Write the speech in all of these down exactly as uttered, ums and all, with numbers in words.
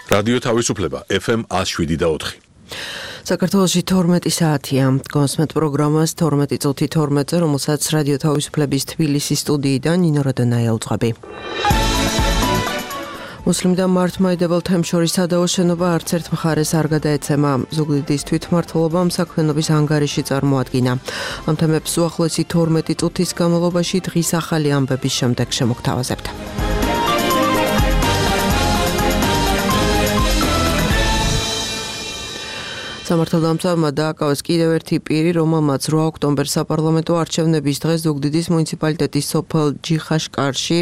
რადიო თავისუფლება ეფ ემ ათს შვიდი და ოთხი. საქართველოში თორმეტი საათია. კონსმეთ პროგრამას თორმეტი წუთი თორმეტზე, რომელსაც რადიო თავისუფლების თბილისის სტუდიიდან ნინო რადანაია უძღვები. მუსლიმ და მართლმადიდებელ თემს შორის სადავო შენობა არც ერთ მხარეს არ გადაეცემა. ზუგდიდის თვითმმართველობამ საქმიანობის ანგარიში წარმოადგინა. ამ თემებს უახლოესი თორმეტი წუთის განმავლობაში დღის ახალი ამბების შემდეგ შემოგთავაზებთ. სამართალდამცავმა დააკავეს კიდევ ერთი პირი, რომელმაც რვა ოქტომბერს საპარლამენტო არჩევნების დღეს ზუგდიდის მუნიციპალიტეტის სოფელ ჯიხაშკარში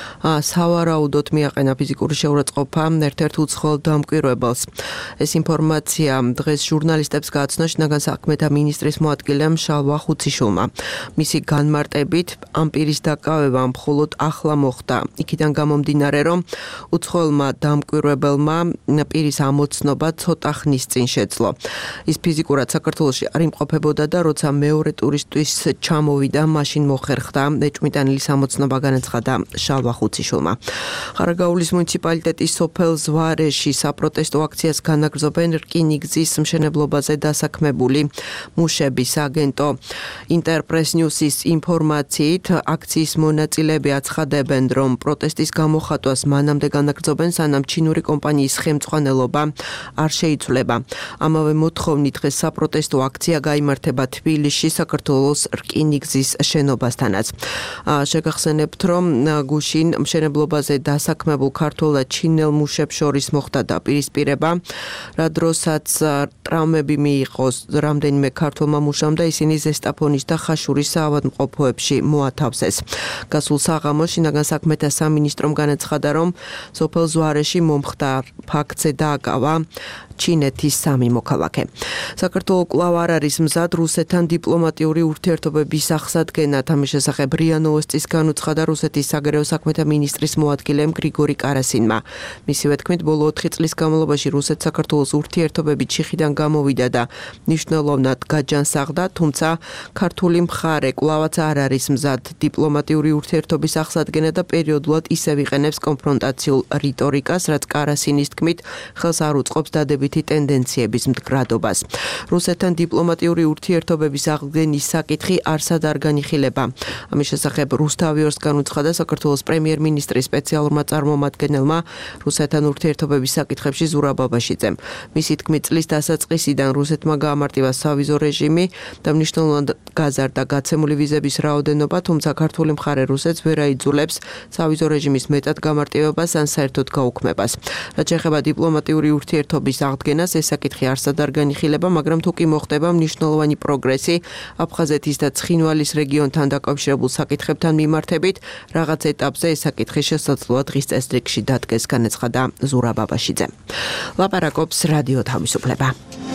სავარაუდოდ მიაყენა ფიზიკური შეურაცხყოფა ერთ-ერთ უცხოელ დამკვირვებელს. ეს ინფორმაცია დღეს ჟურნალისტებს გააცნო შინაგან საქმეთა მინისტრის მოადგილემ შალვა ხუციშვილმა. მისი განმარტებით, ამ პირის დაკავება მხოლოდ ახლა მოხდა. იქიდან გამომდინარე, რომ უცხოელმა დამკვირვებელმა პირის ამოცნობა ცოტა ხნის წინ შეძლო. ის ფიზიკურად საქართველოში არ იმყოფებოდა და როცა მეორე ტურისტის ჩამოვიდა, მაშინ მოხერხდა ეჭვმიტანილის ამოცნობა, განაცხადა შალვა ხუციშვილმა. ხარაგაულის მუნიციპალიტეტის სოფელ ზვარეში საპროტესტო აქციას განაგრძობენ რკინიგზის მშენებლობაზე დასაქმებული მუშების. აგენტო ინტერპრეს ნიუსის ინფორმაციით, აქციის მონაწილეები აცხადებენ, რომ პროტესტის გამოხატვას მანამდე განაგრძობენ, სანამ ჩინური კომპანიის ხელმძღვანელობა არ შეიცვლება. ამავე მოთხოვნით დღეს საპროტესტო აქცია გაიმართება თბილისში საქართველოს რკინიგზის შენობასთანაც. შეგახსენებთ, რომ გუშინ მშენებლობაზე დასაქმებულ ქართველ და ჩინელ მუშებს შორის მოხდა დაპირისპირება, რა დროსაც ტრავმები მიიღოს რამდენიმე ქართველმა მუშამ და ისინი ზესტაფონის და ხაშურის საავადმყოფოებში მოათავსეს. გასულ საღამოს შინაგან საქმეთა სამინისტრომ განაცხადა, რომ სოფელ ზვარეში მომხდარ ფაქტზე დააკავა ჩინეთის სამი მოქალაქე. საქართველო კვლავ არ არის მზად რუსეთთან დიპლომატიური ურთიერთობების აღსადგენად. ამის შესახებ რია ნოვოსტის განუცხადა რუსეთის საგარეო საქმეთა მინისტრის მოადგილემ გრიგორი კარასინმა. მისივე თქმით, ბოლო ოთხი წლის განმავლობაში რუსეთ-საქართველოს ურთიერთობები ჩიხიდან გამოვიდა და მნიშვნელოვნად გაჯანსაღდა, თუმცა ქართული მხარე კვლავაც არ არის მზად დიპლომატიური ურთიერთობის აღსადგენად და პერიოდულად ისევ იყენებს კონფრონტაციულ რიტორიკას, რაც კარასინის თქმით ხელს არ უწყობს დადებითი ტენდენციების მდგრადობას. რუსეთთან დიპლომატიური ურთიერთობების აღდგენის საკითხი არსად არ განიხილება. ამის შესახებ რუსთავიორს განუცხადა საქართველოს პრემიერ-მინისტრის სპეციალურმა წარმომადგენელმა რუსეთთან ურთიერთობების საკითხებში ზურაბ ბაბაშიძემ. მისი თქმით, წლის დასაწყისიდან რუსეთმა გაამარტივა სავიზო რეჟიმი და მნიშვნელოვნად გაზარდა გაცემული ვიზების რაოდენობა, თუმცა ქართული მხარე რუსეთს ვერ აიძულებს სავიზო რეჟიმის მეტად გამარტივებას ან საერთოდ გაუქმებას. რაც შეეხება დიპლომატიური ურთიერთობის აღდგენას, ეს საკითხი არსად არ განიხილება, მაგრამ თუ კი მოხდება მნიშვნელოვანი პროგრესი აფხაზეთის და ცხინვალის რეგიონთან დაკავშირებულ საკითხებთან მიმართებით, რაღაც ეტაპზე ეს საკითხი შესაძლოა დღის წესრიგში დადგეს, განაცხადა ზურაბ ბაბაშიძემ. ლაპარაკობს რადიო თავისუფლება.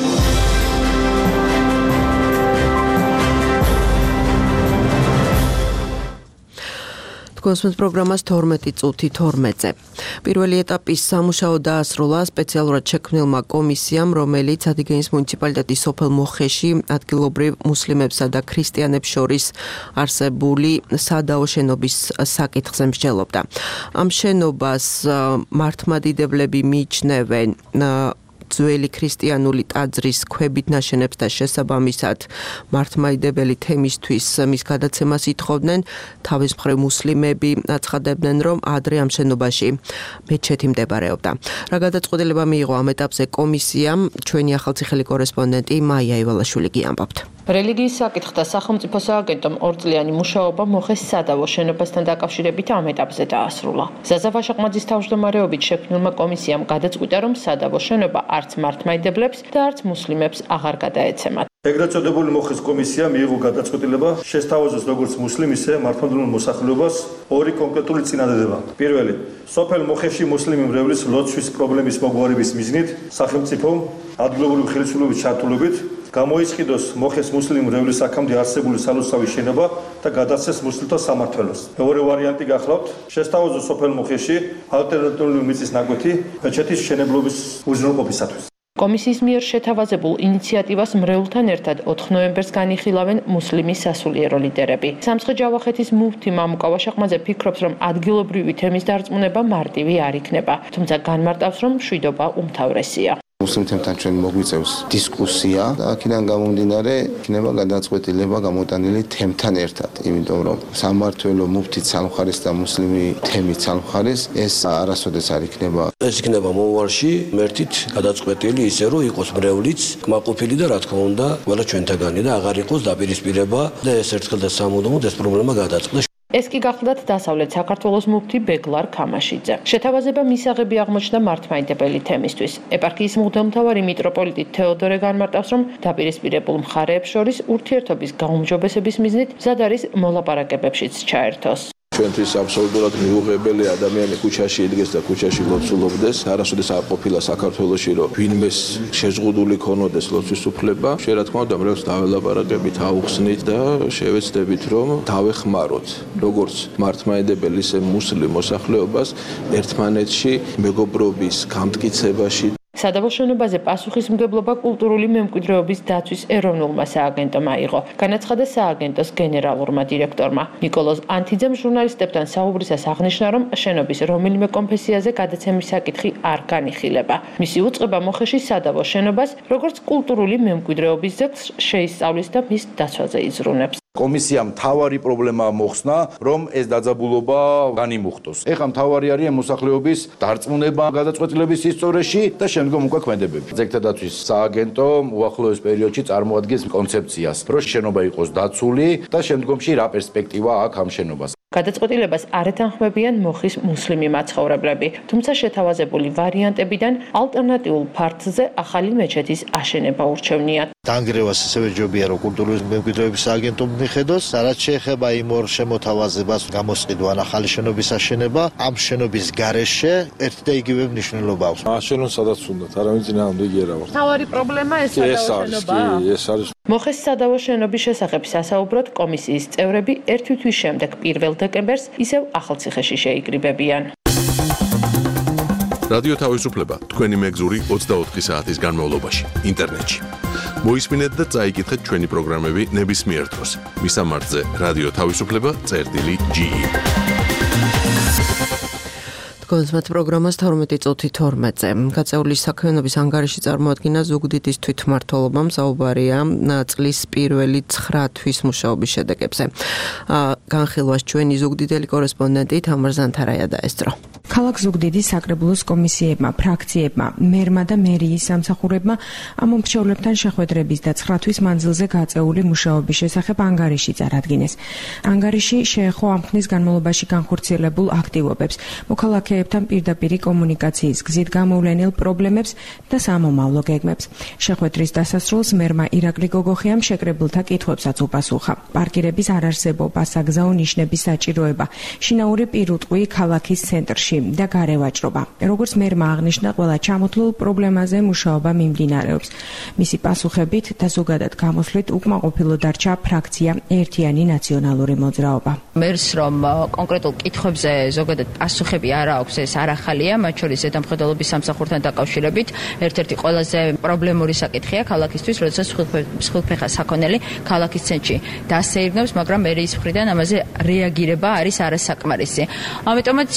კონსმეთ პროგრამას თორმეტი წუთი თორმეტზე. პირველი ეტაპის სამუშაო დაასრულა სპეციალურად შექმნილმა კომისიამ, რომელიც ადიგენის მუნიციპალიტეტის სოფელ მოხეში ადგილობრივ მუსლიმებსა და ქრისტიანებს შორის არსებული სადაო შენობის საკითხზე მსჯელობდა. ამ შენობას მართლმადიდებლები მიიჩნევენ ძველი ქრისტიანული ტაძრის ქვებით ნაშენებს და შესაბამისად მართლმადიდებელი თემისთვის მის გადაცემას ითხოვდნენ. თავის მხრივ მუსლიმები აცხადებდნენ, რომ ადრე ამ შენობაში მეჩეთი მდებარეობდა. რა გადაწყვეტილება მიიღო ამ ეტაპზე კომისიამ, ჩვენი ახალციხელი კორესპონდენტი მაია ივალაშვილი გიამბობთ. რელიგიის საკითხთა სახელმწიფო სააგენტომ ორწლიანი მუშაობა მოხეს სადავო შენობასთან დაკავშირებით ამ ეტაპზე დაასრულა. ზაზა ვაშაყმაძის თავმჯდომარეობით შექმნილმა კომისიამ გადაწყვიტა, რომ სადავო შენობა არც მართლმადიდებლებს და არც მუსლიმებს აღარ გადაეცემათ. ეგრეთ წოდებული მოხეს კომისია მიიღო გადაწყვეტილება შესთავაზოს როგორც მუსლიმ, ისე მართლმადიდებლურ მოსახლეობას ორი კონკრეტული წინადადება. პირველი, სოფელ მოხეში მუსლიმი მრევლის ლოცვის პრობლემის მოგვარების მიზნით სახელმწიფომ ადგილობრივი ხელისუფლების ჩართულობით გამოისყიდოს მოხეს მუსლიმ მრევლის აქამდე არსებული სალოცავი შენობა და გადასცეს მუსლიმთა სამმართველოს. მეორე ვარიანტი გახლავთ, შესთავაზოს სოფელ მოხეში ალტერნატიული მიწის ნაკვეთი მეჩეთის მშენებლობის უზრუნველყოფისათვის. კომისიის მიერ შეთავაზებულ ინიციატივას მრევლთან ერთად ოთხ ნოემბერს განიხილავენ მუსლიმის სასულიერო ლიდერები. სამცხე-ჯავახეთის მუფთი მამუკა ვაშაყმაძე ფიქრობს, რომ ადგილობრივი თემის დარწმუნება მარტივი არ იქნება, თუმცა განმარტავს, რომ მშვიდობა უმთავრესია. მუსლიმთებთან ჩვენ მოგვიწევს დისკუსია და აქედან გამომდინარე იქნება გადაწყვეტილება გამოტანილი თემთან ერთად, იმიტომ რომ სამმართველო მუფთი ცალმხარეს და მუსლიმი თემი ცალმხარეს ეს არასოდეს არ იქნება. ეს იქნება მომავალში მერთით გადაწყვეტილი ისე რომ იყოს მრევლიც კმაყოფილი და რა თქმა უნდა ყველა ჩვენთაგანი და აღარ იყოს დაპირისპირება და ეს ერთხელ და სამუდამოდ ეს პრობლემა გადაწყდეს. ეს კი გახლდათ დასავლეთ საქართველოს მუფთი ბეგლარ ქამაშიძე. შეთავაზება მისაღები აღმოჩნდა მართლმადიდებელი თემისთვის. ეპარქიის მღვდელმთავარი მიტროპოლიტი თეოდორე განმარტავს, რომ დაპირისპირებულ მხარეებს შორის ურთიერთობის გაუმჯობესების მიზნით მზად არის მოლაპარაკებებშიც ჩაერთოს. ჩვენთვის აბსოლუტურად მიუღებელი ადამიანი ქუჩაში იდგეს და ქუჩაში ლოცულობდეს. არასოდეს არ ყოფილა საქართველოში, რომ ვინმეს შეზღუდული ქონოდეს ლოცვის უფლება. შე რა თქმა უნდა მრევლს დაველაპარაკებით, აუხსნით და შევეცდებით, რომ დავეხმაროთ როგორც მართლმადიდებელი ისე მუსლიმ მოსახლეობას ერთმანეთში მეგობრობის გამტკიცებაში. სადავო შენობაზე პასუხისმგებლობა კულტურული მემკვიდრეობის დაცვის ეროვნულმა სააგენტომ აიღო. განაცხადა სააგენტოს გენერალურმა დირექტორმა. ნიკოლოზ ანთიძემ ჟურნალისტებთან საუბრისას აღნიშნა, რომ შენობის რომელიმე კონფესიაზე გადაცემის საკითხი არ განიხილება. მისი უწყება მოხეში სადავო შენობას, როგორც კულტურული მემკვიდრეობის ძეგლს შეისწავლის და მის დაცვაზე იზრუნებს. კომისიამ მთავარი პრობლემა მოხსნა, რომ ეს დაძაბულობა განიმუხტოს. ეხლა მთავარი არის მოსახლეობის დარწმუნება გადაწყვეტილების ისტორიაში და შემდგომ უკვე ქმედებები. ძეგლთა დაცვის სააგენტო უახლოეს პერიოდში წარმოადგენს კონცეფციას, რომ შენობა იყოს დაცული და შემდგომში რა პერსპექტივა აქვს ამ შენობას. გადაწყვეტილებას არ ეთანხმებიან მოხის მუსლიმი მაცხოვრებლები, თუმცა შეთავაზებული ვარიანტებიდან ალტერნატიულ ფართზე ახალი მეჩეთის აშენება ურჩევნიათ. დანგრევას ასევე ჯობია, რომ კულტურული მემკვიდრეობის სააგენტომ მიხედოს, რაც შეეხება იმ ორ შემოთავაზებას გამოსყიდვა ახალი შენობის აშენება, ამ შენობის გარეშე ერთი და იგივე მნიშვნელობა აქვს. აშენონ სადაც უნდათ, არავინ წინააღმდეგ იგი არა. მთავარი პრობლემა ეს სადავო შენობაა. ეს არის მოხეს სადავო შენობის შესახებ სასაუბროდ კომისიის წევრები ერთი თვის შემდეგ პირველ დეკემბერს ისევ ახალციხეში შეიკრიბებიან. რადიო თავისუფლება თქვენი მეგზური ოცდაოთხი საათის განმავლობაში ინტერნეტში. მოისმინეთ და წაიკითხეთ ჩვენი პროგრამები ნებისმიერ დროს. მისამართზე რადიო თავისუფლება წერტილი ჯი ი. კონსმეთ პროგრამას თორმეტი წუთი თორმეტზე. გაწეული საქმიანობის ანგარიში წარმოადგინა ზუგდიდის თვითმმართველობამ, საუბარია წლის პირველი ცხრა თვის მუშაობის შედეგებზე. განხილვას ჩვენი ზუგდიდელი კორესპონდენტი თამარ ზანთარაია დაესწრო. ქალაქ ზუგდიდის საკრებულოს კომისიებმა, ფრაქციებმა, მერმა და მერიის სამსახურებმა ამ მომხმარებლებთან შეხვედრების და ცხრა თვის მანძილზე გაწეული მუშაობის შესახებ ანგარიში წარადგინეს. ანგარიში შეეხო ამ ხნის განმავლობაში განხორციელებულ აქტივობებს, მოქალაქეებთან პირდაპირი კომუნიკაციის გზით გამოვლენილ პრობლემებს და სამომავლო გეგმებს. შეხვედრის დასასრულს მერმა ირაკლი გოგოხიამ შეკრებილთა კითხვებსაც უპასუხა. პარკირების არარსებობა, საგზაო ნიშნების საჭიროება, შინაური პირუტყვი ქალაქის ცენტრში და გარევაჭრობა. როგორც მერმა აღნიშნა, ყველა ჩამოთვლილ პრობლემაზე მუშაობა მიმდინარეობს. მისი პასუხებით და ზოგადად გამოსვლით უკმაყოფილო დარჩა ფრაქცია ერთიანი ნაციონალური მოძრაობა. მერს რომ კონკრეტულ კითხვებზე ზოგადად პასუხები არ აქვს, ეს არ ახალია, მათ შორის ზედამხედველობის სამსახურთან დაკავშირებით ერთ-ერთი ყველაზე პრობლემური საკითხია ქალაქისთვის, როდესაც მსხვილფეხა საქონელი ქალაქის ცენტრში დასეირნებს, მაგრამ მერიის მხრიდან ამაზე რეაგირება არის არასაკმარისი. ამიტომაც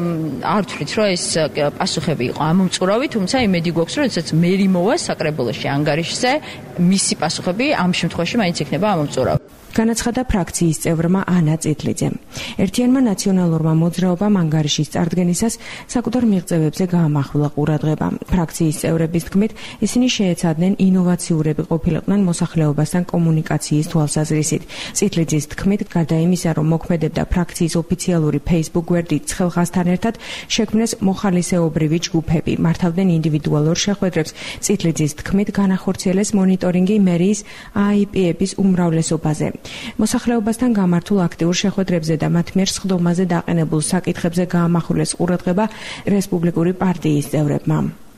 არ ვთვლით, რომ ეს პასუხები იყო ამომწურავი, თუმცა იმედი გვაქვს, რომ როდესაც მერი მოვა საკრებულოში ანგარიშზე, მისი პასუხები ამ შემთხვევაში მაინც იქნება ამომწურავი. განაცხადა ფრაქციის წევრმა ანა წითლიძემ. ერთიანმა ნაციონალურმა მოძრაობამ ანგარიშის წარდგენისას საკუთარ მიღწევებზე გაამახვილა ყურადღება. ფრაქციის წევრების თქმით, ისინი შეეცადნენ ინოვაციურები ყოფილიყვნენ მოსახლეობასთან კომუნიკაციის თვალსაზრისით. წითლიძის თქმით, გარდა იმისა, რომ მოქმედებდა ფრაქციის ოფიციალური Facebook გვერდით ცხელხასთან ერთად, შექმნეს მოხალისეობრივი ჯგუფები, მართავდნენ ინდივიდუალურ შეხვედრებს. წითლიძის თქმით, განახორციელეს მონიტორინგი მერიის აი ი პი-ების უმრავლესობაზე. მოსახლეობასთან გამართულ აქტიურ შეხვედრებზე და მათ მიერ სხდომაზე დაყენებულ საკითხებზე გაამახვილეს ყურადღება რესპუბლიკური პარტიის წევრებმა.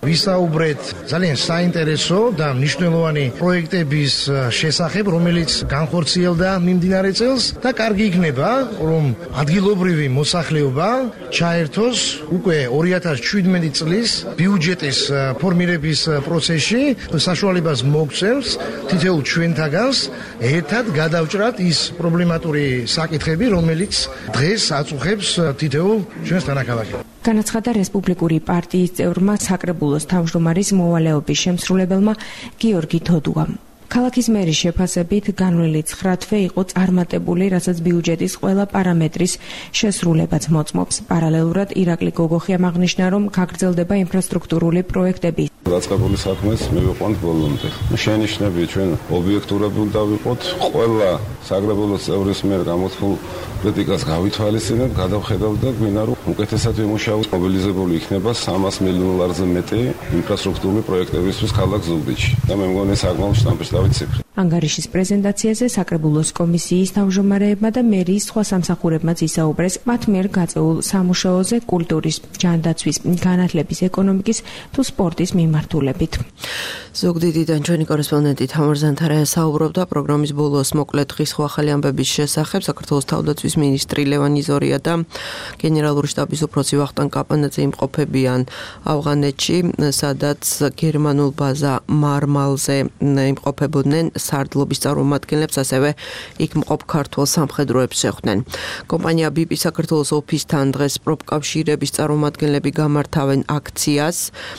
ვისაუბრეთ ძალიან საინტერესო და მნიშვნელოვანი პროექტების შესახებ, რომელიც განხორციელდა მიმდინარე წელს და კარგი იქნება, რომ ადგილობრივი მოსახლეობა ჩაერთოს უკვე ორი ათას შვიდმეტი წლის ბიუჯეტის ფორმირების პროცესში, საშუალებას მოგცემს თითოეულ ჩვენთაგანს ერთად გადავჭრათ ის პრობლემატური საკითხები, რომელიც დღეს აწუხებს თითოეულ ჩვენს თანაქალაქებს. განაცხადა რესპუბლიკური პარტიის წევრმა საკრებულოს თავმჯდომარის მოვალეობის შემსრულებელმა გიორგი თოდუამ. ქალაქის მერის შეფასებით განვლილი ცხრა თვე იყო წარმატებული, რასაც ბიუჯეტის ყველა პარამეტრის შესრულებაც მოწმობს. პარალელურად ირაკლი გოგოხიამ აღნიშნა, რომ გაგრძელდება ინფრასტრუქტურული პროექტები. დაწყებული საქმეს მივიყვანთ ბოლომდე. შენიშვნები ჩვენ ობიექტურად უნდა ვიყოთ, ყველა საკრებულოს წევრის მიერ გამოთქმულ კრიტიკას გავითვალისწინებთ, გადავხედავთ და გვინდა რომ უკეთესად ვიმუშაოთ. მობილიზებული იქნება სამას მილიონ დოლარზე მეტი ინფრასტრუქტურული პროექტებისთვის ქალაქ ზუგდიდში. და მე მგონი საკმაოდ შთამბეჭდავი ციფრი. ანგარიშის პრეზენტაციაზე საკრებულოს კომისიის თავმჯდომარეებმა და მერიის სხვა სამსახურებმაც ისაუბრეს მათ მიერ გაწეულ სამუშაოზე კულტურის, ჯანდაცვის, განათლების, ეკონომიკის თუ სპორტის მიმართულებით. ზუგდიდიდან ჩვენი კორესპონდენტი თამარ ზანთარაია საუბრობდა პროგრამის ბოლოს მოკლედ დღის სხვა ახალი ამბების შესახებ. საქართველოს თავდაცვის მინისტრი ლევან იზორია და გენერალური შტაბის უფროსი ვახტანგ კაპანაძე იმყოფებიან ავღანეთში, სადაც გერმანულ ბაზა მარმალზე იმყოფებოდნენ სარდლობის წარმომადგენლებს, ასევე იქ მყოფ ქართველ სამხედროებს შეხვდნენ. კომპანია ბი პი საქართველოს ოფისთან დღეს პროფკავშირების წარმომადგენლები გამართავენ აქციას.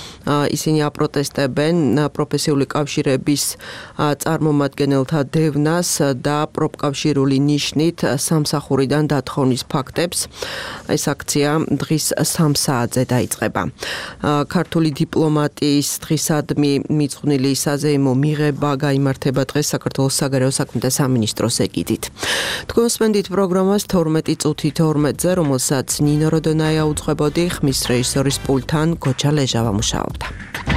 ისინი აპროტესტებენ პროფესიული კავშირების წარმომადგენელთა დევნას და პროფკავშირული ნიშნით სამსახურიდან დათხოვნის ფაქტებს. ეს აქცია დღის სამ საათზე დაიწყება. ქართული დიპლომატიის დღისადმი მიძღვნილი საზეიმო მიღება გაიმართება დღეს საქართველოს საგარეო საქმეთა სამინისტროს ეგიდით. თქვენ მოსმენთ პროგრამას თორმეტი წუთი თორმეტზე, რომელსაც ნინო როდონაია უძღვებოდი, ხმის რეჟისორის პულტთან გოჩა ლეჟავა მუშაობდა.